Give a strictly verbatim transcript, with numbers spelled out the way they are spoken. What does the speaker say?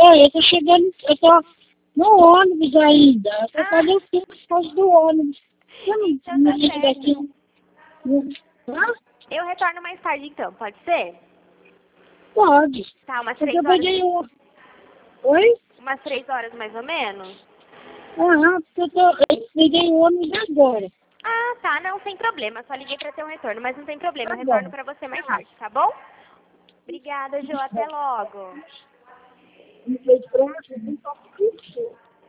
Oi, eu tô chegando, eu tô no ônibus ainda. Eu tô Ah. fazendo o tempo por causa do ônibus. Eu não, Então não tá ligo certo. daqui. Não- Hã? Eu retorno mais tarde então, pode ser? Pode. Tá, umas Porque três eu horas. peguei o... Oi? Umas três horas mais ou menos? Aham, porque eu, tô, eu peguei o ônibus agora. Ah, tá, não, sem problema. Só liguei pra ter um retorno, mas não tem problema. Tá Eu retorno bom. pra você mais tarde, tá bom? Obrigada, Jo. Até logo. Não fez pronto, não posso